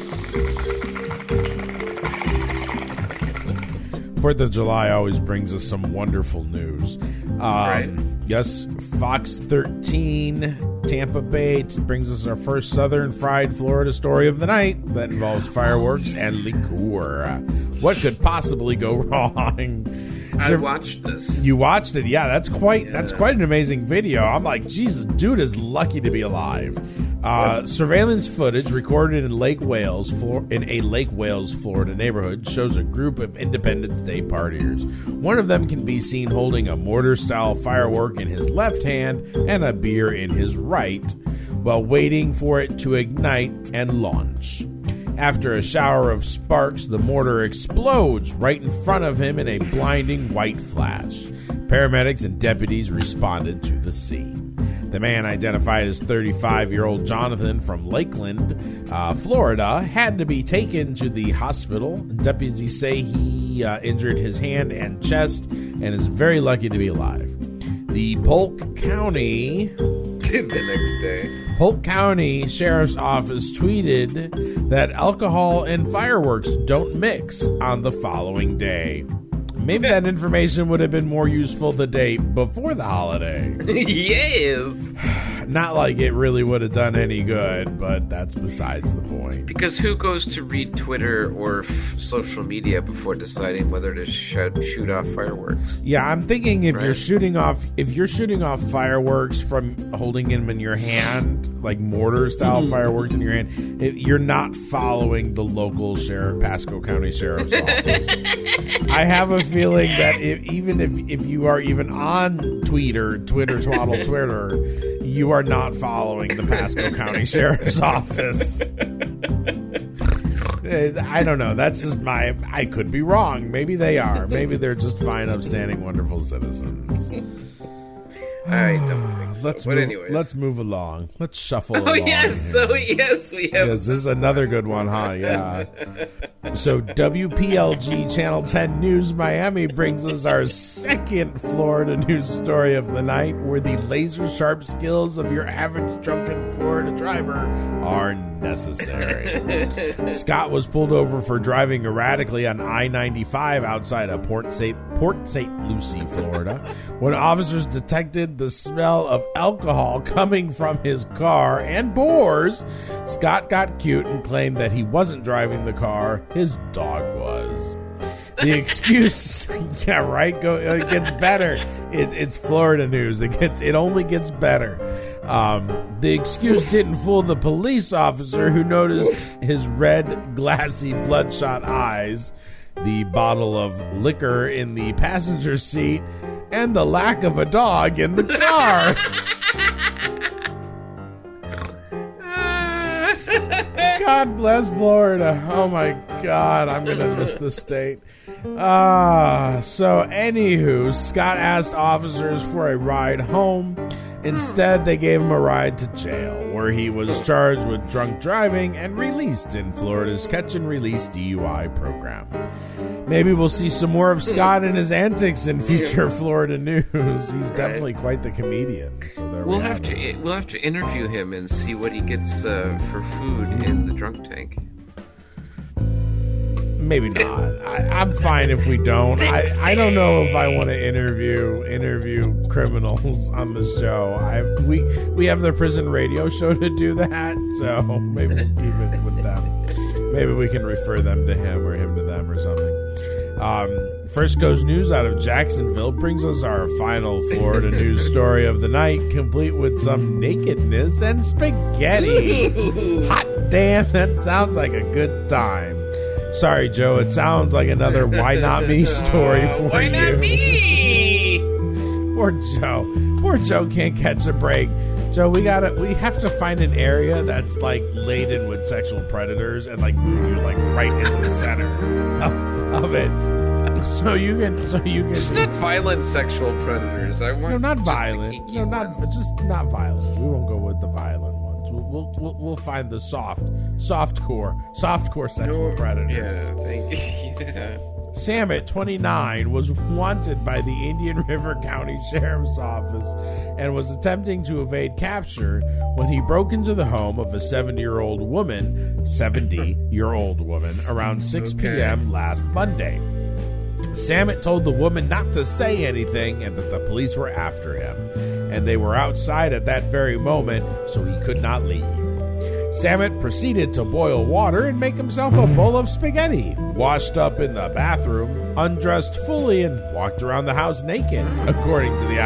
Fourth of July always brings us some wonderful news. Um, Right. Yes, Fox thirteen, Tampa Bay t- brings us our first Southern Fried Florida story of the night that involves fireworks and liqueur. What could possibly go wrong? I So- watched this. You watched it, yeah. That's quite. Yeah. That's quite an amazing video. I'm like, Jesus, dude is lucky to be alive. Uh, surveillance footage recorded in Lake Wales, Flor- in a Lake Wales, Florida neighborhood, shows a group of Independence Day partiers. One of them can be seen holding a mortar-style firework in his left hand and a beer in his right, while waiting for it to ignite and launch. After a shower of sparks, the mortar explodes right in front of him in a blinding white flash. Paramedics and deputies responded to the scene. The man, identified as thirty-five-year-old Jonathan from Lakeland, uh, Florida, had to be taken to the hospital. Deputies say he uh, injured his hand and chest and is very lucky to be alive. The Polk County... the next day. Polk County Sheriff's Office tweeted that alcohol and fireworks don't mix on the following day. Maybe that information would have been more useful the day before the holiday. Yes. Not like it really would have done any good, but that's besides the point. Because who goes to read Twitter or f- social media before deciding whether to sh- shoot off fireworks? Yeah, I'm thinking if Right. you're shooting off if you're shooting off fireworks from holding them in your hand, like mortar style Mhm. fireworks in your hand, it, you're not following the local sheriff, Pasco County Sheriff's Office. I have a feeling that if, even if if you are even on Twitter, Twitter, twaddle, Twitter, you are not following the Pasco County Sheriff's Office. I don't know. That's just my. I could be wrong. Maybe they are. Maybe they're just fine, upstanding, wonderful citizens. I don't think so. Let's but move, anyways. let's move along. Let's shuffle Oh along. yes, here. so yes, we have. Yes, this is another good one, huh? Yeah. So W P L G Channel ten News Miami brings us our second Florida news story of the night, where the laser sharp skills of your average drunken Florida driver are necessary. Scott was pulled over for driving erratically on I ninety-five outside of Port Saint Port Saint Lucie, Florida, when officers detected the smell of alcohol coming from his car and Boers. Scott got cute and claimed that he wasn't driving the car, his dog was. The excuse, yeah, right. Go, it gets better. It, it's Florida news. It gets, it only gets better. Um, the excuse didn't fool the police officer, who noticed his red, glassy, bloodshot eyes, the bottle of liquor in the passenger seat, and the lack of a dog in the car. God bless Florida. Oh my God, I'm gonna miss the state. Ah, so anywho, Scott asked officers for a ride home. Instead, they gave him a ride to jail, where where he was charged with drunk driving and released in Florida's catch and release D U I program. Maybe we'll see some more of Scott and his antics in future Florida news. He's definitely quite the comedian. So there We'll we have it. to we'll have to interview him and see what he gets uh, for food in the drunk tank. Maybe not. I, I'm fine if we don't. I, I don't know if I want to interview interview criminals on the show. I we we have the prison radio show to do that, so maybe we'll keep it with them. Maybe we can refer them to him or him to them or something. Um, Frisco's news out of Jacksonville brings us our final Florida news story of the night, complete with some nakedness and spaghetti. Hot damn, that sounds like a good time. Sorry, Joe. It sounds like another "Why Not Me" story for Why you. not me? Poor Joe. Poor Joe can't catch a break. Joe, we gotta. We have to find an area that's like laden with sexual predators and like move you like right into the center of, of it, so you can. So you can. Just not violent sexual predators. I want. No, not just violent. No, not just not violent. We won't go with the violent ones. We'll we'll, we'll find the soft, soft core, soft core sexual No, predators. Yeah, thank you. Yeah. Samet, twenty-nine, was wanted by the Indian River County Sheriff's Office and was attempting to evade capture when he broke into the home of a seventy-year-old woman, seventy-year-old woman, around six p.m. last Monday. Samet told the woman not to say anything and that the police were after him, and they were outside at that very moment, so he could not leave. Samet proceeded to boil water and make himself a bowl of spaghetti, washed up in the bathroom, undressed fully, and walked around the house naked, according to the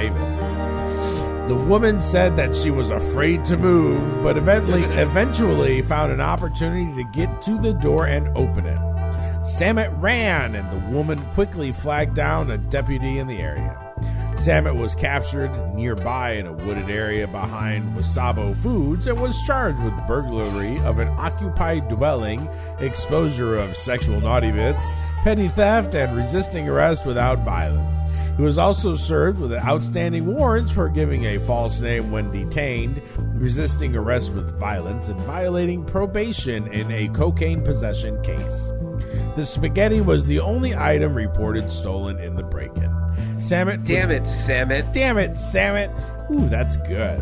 affidavit. The woman said that she was afraid to move, but eventually, eventually found an opportunity to get to the door and open it. Samet ran, and the woman quickly flagged down a deputy in the area. Samet was captured nearby in a wooded area behind Wasabo Foods and was charged with burglary of an occupied dwelling, exposure of sexual naughty bits, petty theft, and resisting arrest without violence. He was also served with outstanding warrants for giving a false name when detained, resisting arrest with violence, and violating probation in a cocaine possession case. The spaghetti was the only item reported stolen in the break-in. Samet Damn it, Samet. Damn it, Samet. Ooh, that's good.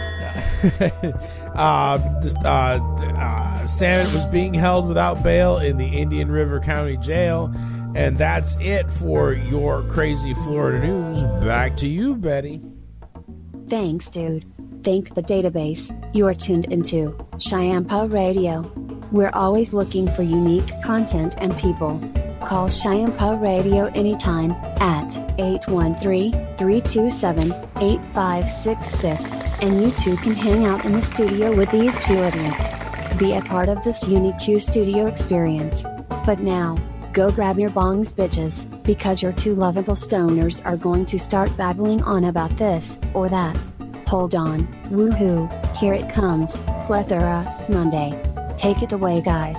uh, just, uh, uh, Samet was being held without bail in the Indian River County Jail. And that's it for your crazy Florida news. Back to you, Betty. Thanks, dude. Thank the database. You are tuned into Shyampa Radio. We're always looking for unique content and people. Call Shyampa Radio anytime at eight one three, three two seven, eight five six six, and you too can hang out in the studio with these two idiots. Be a part of this unique Q studio experience. But now, go grab your bongs, bitches, because your two lovable stoners are going to start babbling on about this or that. Hold on, woohoo, here it comes, Plethora Monday. Take it away, guys.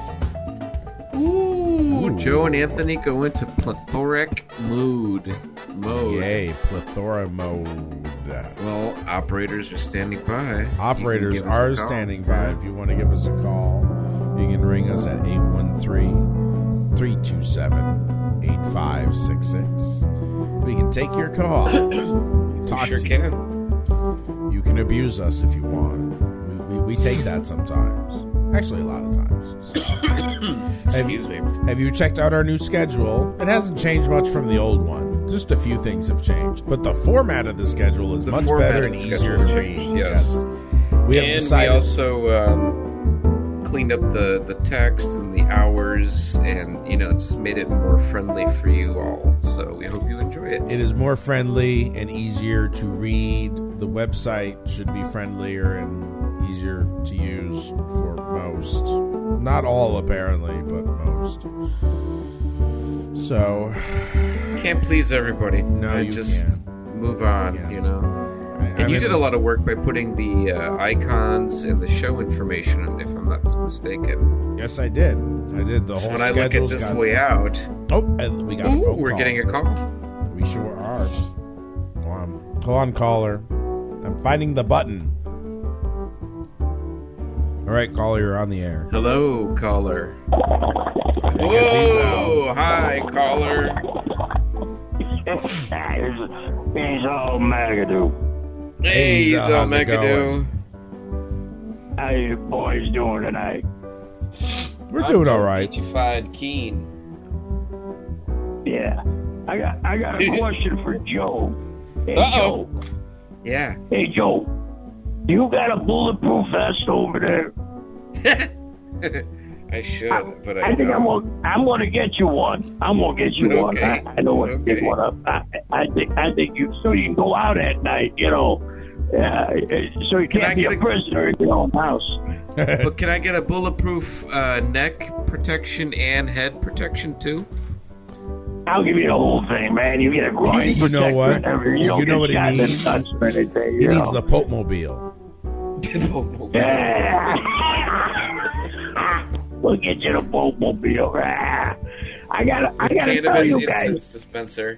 Ooh, Joe and Anthony go into plethoric mood. Mode. Yay, plethora mode. Well, operators are standing by. Operators are standing by. If you want to give us a call, you can ring us at eight one three, three two seven, eight five six six. We can take your call. Talk sure to can. You. You can abuse us if you want. We, we, we take that sometimes. Actually, a lot of times. So. Excuse have, me. Have you checked out our new schedule? It hasn't changed much from the old one. Just a few things have changed. But the format of the schedule is The much format better of and the easier schedule to changed, read. yes. We have and decided. we also um, cleaned up the, the text and the hours and, you know, just made it more friendly for you all. So we hope you enjoy it. It is more friendly and easier to read. The website should be friendlier and easier to use for most. Not all, apparently, but most. So. Can't please everybody. No, I you just can't. move on, Yeah. you know. I And you mean- did a lot of work by putting the uh, icons and the show information, if I'm not mistaken. Yes, I did. I did the So whole when I look at schedule's this got- way out, Oh, and we got a ooh, phone we're call. getting a call. We sure are. Hold on, hold on, caller. I'm finding the button. All right, caller, you're on the air. Hello, caller. I think it's Ezo. Whoa, hi, caller. He's all Magadoo. Hey, Ezo, Ezo how's it Megadoo. How you boys doing tonight? We're doing all right. Petrified Keen. Yeah. I got I got a question for Joe. Hey, Uh-oh. Joe. Yeah. Hey, Joe. You got a bulletproof vest over there? I should, but I, I think don't. I'm gonna, I'm gonna get you one. I'm gonna get you one. Okay. I, I know what to Okay. get one up. I, I think I think you so you can go out at night. You know, uh, so you Can can't I be get a a- prisoner in your own house. But can I get a bulletproof uh, neck protection and head protection too? I'll give you the whole thing, man. You get a groin You know protector what? and everything. You, You don't know get what he shot in the needs? nuts or anything, He you needs know. the Pope Mobile. Yeah. We'll get you the boat mobile. Ah. I gotta, I With gotta tell cannabis you incense guys. dispenser.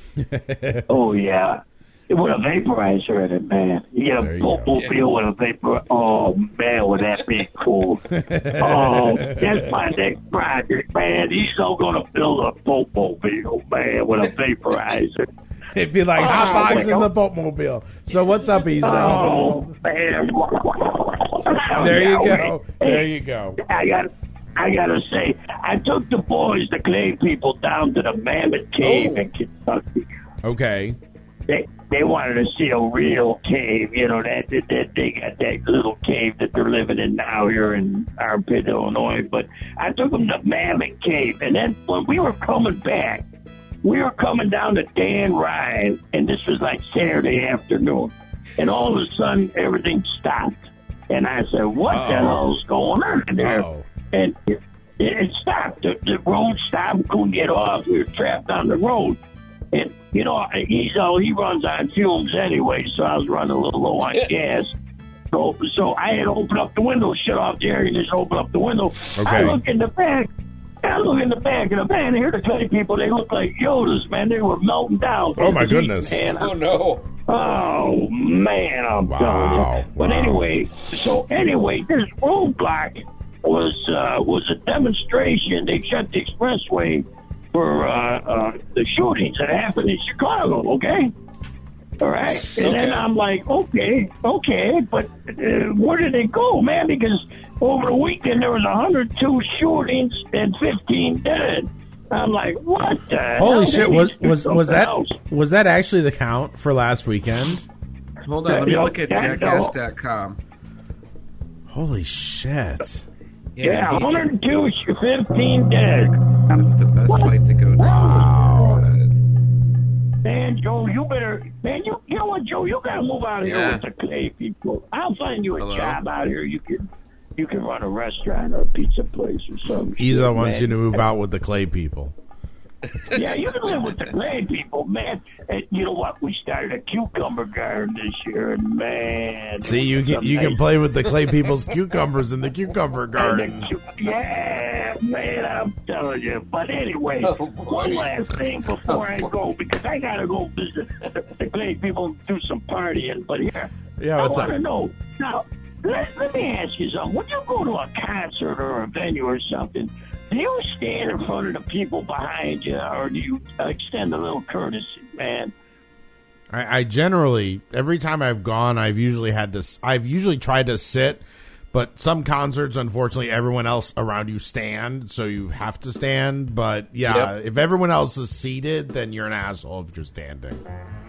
Oh yeah, with a vaporizer in it, man. You get There a you boat go. mobile with a vapor. Oh man, would that be cool? Oh, that's my next project, man. He's all gonna build a boat mobile, man, with a vaporizer. It'd be like hot Oh, box in the Pope Mobile. So what's up, Ezo? Oh man. There you Yeah, go. hey, There you go. I got. I gotta say, I took the boys, the clay people, down to the Mammoth Cave Oh. in Kentucky. Okay. They they wanted to see a real cave, you know that, that, that they got that little cave that they're living in now here in Armpit, Illinois. But I took them to Mammoth Cave, and then when we were coming back, we were coming down to Dan Ryan, and this was like Saturday afternoon, and all of a sudden everything stopped, and I said, "What the Uh-oh. hell's going on there?" Uh-oh. And it, it stopped. The, the road stopped. Couldn't get off. We were trapped on the road. And, you know, he's all, he runs on fumes anyway, so I was running a little low on gas. So, so I had to open up the window, shut off the air, and just open up the window. Okay. I look in the back. I look in the back of the van. Here the clay people, they look like Yodas, man. They were melting down. Oh, my goodness. Man, Oh no. Oh man, I'm Wow, telling you. But wow. anyway, so anyway, this roadblock was uh, was a demonstration. They shut the expressway for uh, uh, the shootings that happened in Chicago. Okay, all right. And then I'm like, okay, okay, but uh, where did they go, man? Because over the weekend there was one hundred two shootings and fifteen dead. I'm like, what the hell? Holy They shit! need Was to do was was something that else. was that actually the count for last weekend? Hold on, let me Yeah, look at yeah, jackass dot com. Holy shit! Yeah, he- one hundred two, fifteen dead. That's the best site to go to. Wow. Man, Joe, you better, man, you, you know what, Joe, you gotta move out of here Yeah. with the clay people. I'll find you a Hello? job out here. You can, you can run a restaurant or a pizza place or something. Ezo wants man. you to move out with the clay people. Yeah, you can live with the clay people, man. And you know what? We started a cucumber garden this year, and man. See, you can you can nice- play with the clay people's cucumbers in the cucumber And the garden. cu- Yeah, man, I'm telling you. But anyway, Oh, boy. one last thing before I go, because I gotta go visit the, the clay people and do some partying. But here, Yeah, I what's want up? to know now. Let, let me ask you something. When you go to a concert or a venue or something, do you stand in front of the people behind you, or do you extend a little courtesy, man? I, I generally every time I've gone, I've usually had to. s- I've usually tried to sit, but some concerts, unfortunately, everyone else around you stand, so you have to stand. But yeah, Yep. if everyone else is seated, then you're an asshole if you're standing.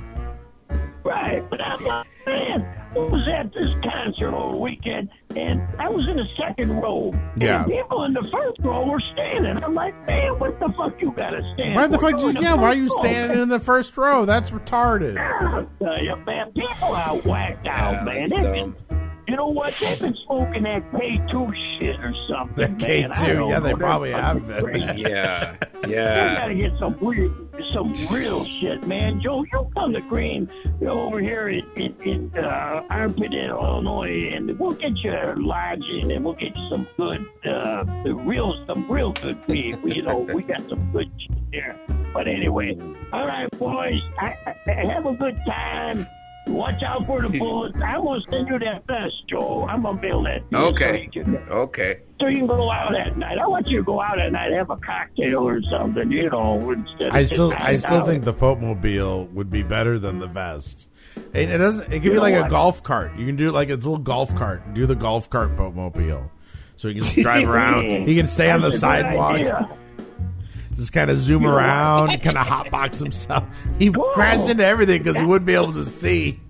Right, but I'm like, man, I was at this concert over the weekend, and I was in the second row. Yeah. And people in the first row were standing. I'm like, man, what the fuck you gotta stand Why the for? fuck? Go You, in the yeah, why are first you row, standing man. in the first row? That's retarded. I'll tell you, man, people are whacked out, Yeah, man. that's They've dumb. been, you know what? They've been smoking that K two shit or something, The K man. I two, don't yeah, know. they They're probably have fucking been. crazy. Yeah, We yeah. gotta get some weird, some real shit, man. Joe, you come to Green you know, over here in, in, in uh, Armpit, Illinois, and we'll get you lodging, and we'll get you some good, uh, the real, some real good beef. You know, we got some good shit there. But anyway, all right, boys, I, I, have a good time. Watch out for the bullets. I'm gonna send you that vest, Joe. I'm gonna mail that. to you Okay. So you, can, Okay. so you can go out at night. I want you to go out at night, have a cocktail or something, you know, instead of I still, just I hanging still out. think the Pope Mobile would be better than the vest. And it doesn't. It can You be know like a what? golf cart. You can do it like it's a little golf cart. Do the golf cart Pope Mobile, so you can just drive around. You can stay on the That's a good sidewalk. idea. Just kind of zoom You know what? around, kind of hotbox himself. He crashed into everything because he wouldn't be able to see.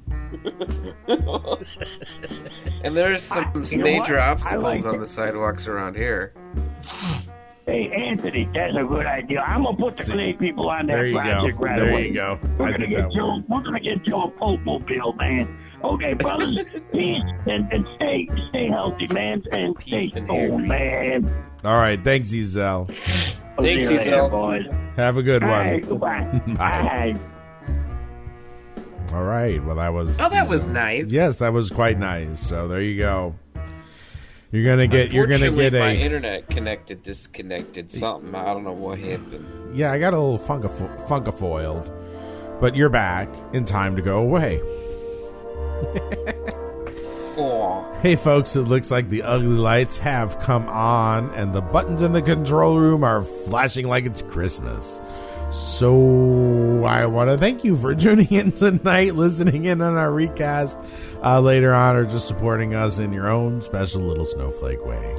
And there's some, some You know major what? I obstacles like on it. the sidewalks around here. Hey, Anthony, that's a good idea. I'm gonna put the clay people on that There you go. project right There away. you go. We're I gonna think get that Joe. We're gonna get Joe a Pope Mobile, man. Okay, brothers, peace and, and stay stay healthy, man, and stay stoned, man. All right, thanks, Ezel. I'll Thanks, see you later, Ezel. boys. Have a good All one. right, goodbye. Bye. Bye. All right. Well, that was. Oh, that was nice. Yes, that was quite nice. So there you go. You're gonna get. You're gonna Unfortunately, get my a. internet connected, disconnected, something. I don't know what happened. Yeah, I got a little funkafo- funkafoiled, but you're back in time to go away. Aw. Hey, folks! It looks like the ugly lights have come on, and the buttons in the control room are flashing like it's Christmas. So I want to thank you for tuning in tonight, listening in on our recast uh, later on, or just supporting us in your own special little snowflake way.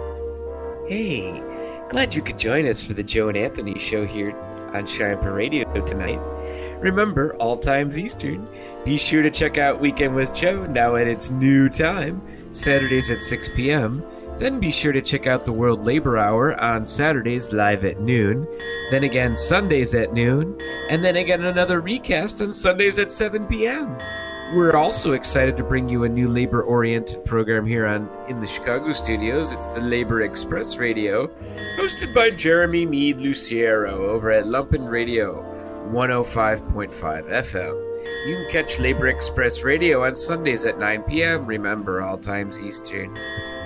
Hey, glad you could join us for the Joe and Anthony show here on Cheyenne Radio tonight. Remember, all times Eastern. Be sure to check out Weekend with Joe now at its new time, Saturdays at six p.m. Then be sure to check out the World Labor Hour on Saturdays live at noon. Then again Sundays at noon. And then again another recast on Sundays at seven p.m. We're also excited to bring you a new labor-oriented program here on in the Chicago studios. It's the Labor Express Radio, hosted by Jeremy Meade Luciero over at Lumpen Radio, one oh five point five F M. You can catch Labor Express Radio on Sundays at nine p.m. Remember, all times Eastern.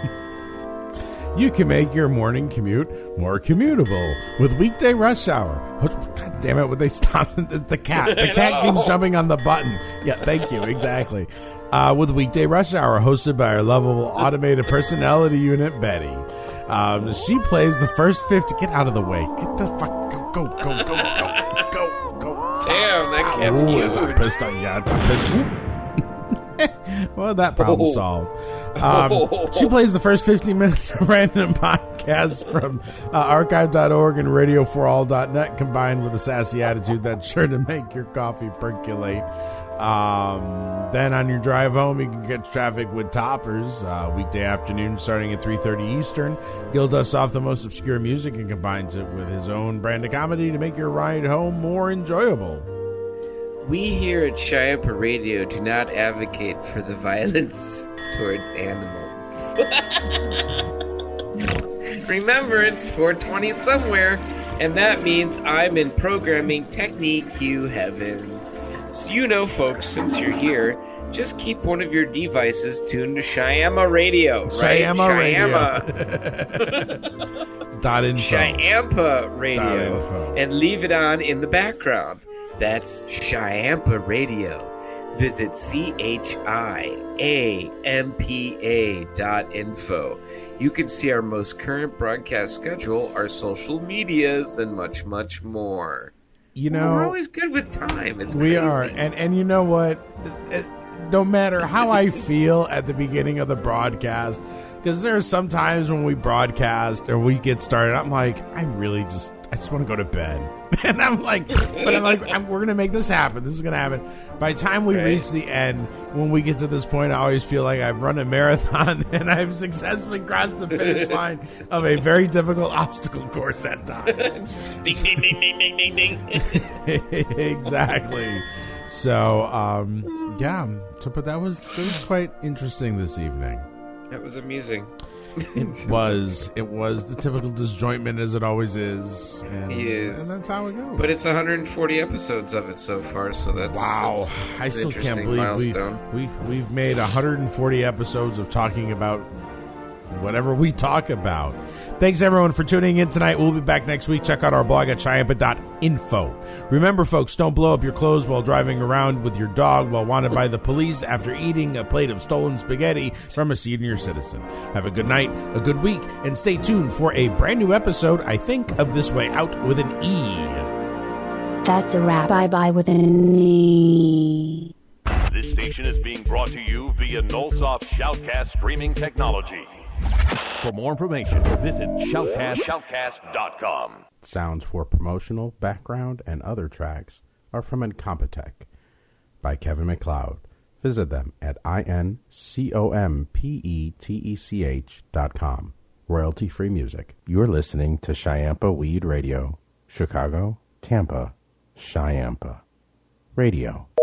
You can make your morning commute more commutable with Weekday Rush Hour. God damn it, would they stop? The cat. The cat keeps jumping on the button. Yeah, thank you. Exactly. Uh, with Weekday Rush Hour, hosted by our lovable automated personality unit, Betty. Um, she plays the first fifty. Get out of the way. Get the fuck. Go, go, go, go, go, go, go. Damn, that cat's Ooh, huge. it's a pistol. Yeah, it's a pistol. Well, that problem Oh. solved. Um, she plays the first fifteen minutes of random podcasts from uh, archive dot org and radio for all dot net, combined with a sassy attitude that's sure to make your coffee percolate. Um, then on your drive home, you can catch Traffic with Toppers, uh, weekday afternoon starting at three thirty Eastern. Gil dusts off the most obscure music and combines it with his own brand of comedy to make your ride home more enjoyable. We here at Cheyenne Radio do not advocate for the violence towards animals. Remember, it's four twenty somewhere, and that means I'm in programming technique Q heaven. So you know, folks, since you're here, just keep one of your devices tuned to Cheyenne Radio, right? Cheyenne Radio. Dot info. Cheyenne Radio. Dot info. And leave it on in the background. That's Cheyenne Radio. Visit C H I A M P A dot info. You can see our most current broadcast schedule, our social medias, and much, much more. You know, we're always good with time. It's we crazy. are, and and you know what? It, no matter how I feel at the beginning of the broadcast, because there are some times when we broadcast or we get started, I'm like, I really just, I just want to go to bed, and I'm like, but I'm like, I'm, we're gonna make this happen. This is gonna happen. By the time we Right. reach the end, when we get to this point, I always feel like I've run a marathon and I've successfully crossed the finish line of a very difficult obstacle course at times. Ding, ding, ding, ding, ding, ding, ding. Exactly. So, um, yeah. So, but that was that was quite interesting this evening. That was amusing. It was. It was the typical disjointment as it always is. And, Yes. and that's how it goes. But it's one hundred forty episodes of it so far, so that's Wow. that's, I that's still an can't interesting believe milestone. we, we, we've made one hundred forty episodes of talking about whatever we talk about. Thanks, everyone, for tuning in tonight. We'll be back next week. Check out our blog at Shyampa dot info. Remember, folks, don't blow up your clothes while driving around with your dog while wanted by the police after eating a plate of stolen spaghetti from a senior citizen. Have a good night, a good week, and stay tuned for a brand new episode, I think, of This Way Out with an E. That's a wrap. Bye-bye with an E. This station is being brought to you via Nullsoft Shoutcast streaming technology. For more information, visit shoutcast shoutcast dot com. Sounds for promotional, background, and other tracks are from Incompetech by Kevin MacLeod. Visit them at I N C O M P E T E C H dot com. Royalty-free music. You're listening to Shyampa Weed Radio, Chicago, Tampa, Shyampa Radio.